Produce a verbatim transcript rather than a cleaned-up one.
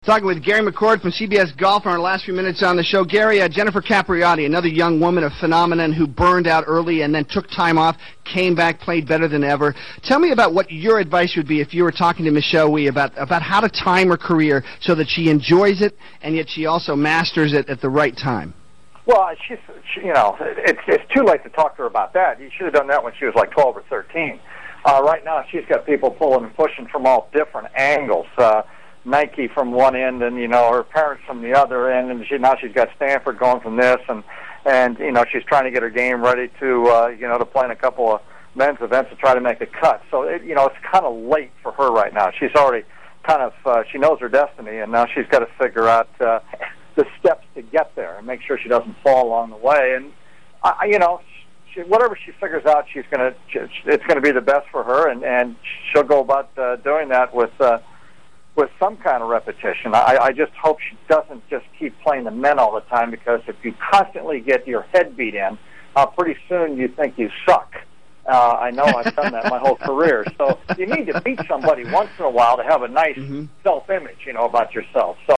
Talking with Gary McCord from C B S Golf in our last few minutes on the show. Gary, uh, Jennifer Capriati, another young woman, a phenomenon who burned out early and then took time off, came back, played better than ever. Tell me about what your advice would be if you were talking to Michelle Wie about, about how to time her career so that she enjoys it and yet she also masters it at the right time. Well, she's, she, you know, it's, it's too late to talk to her about that. You should have done that when she was like twelve or thirteen. Uh, right now, she's got people pulling and pushing from all different angles. Uh, Nike from one end, and you know her parents from the other end, and she now she's got Stanford going from this, and and you know she's trying to get her game ready to uh, you know to play in a couple of men's events to try to make a cut. So it, you know it's kind of late for her right now. She's already kind of uh, she knows her destiny, and now she's got to figure out uh, the steps to get there and make sure she doesn't fall along the way. And I, you know. She, whatever she figures out, she's gonna. It's going to be the best for her, and and she'll go about uh, doing that with uh, with some kind of repetition. I, I just hope she doesn't just keep playing the men all the time, because if you constantly get your head beat in, uh, pretty soon you think you suck. Uh, I know I've done that my whole career. So you need to beat somebody once in a while to have a nice mm-hmm. self-image, you know, about yourself. So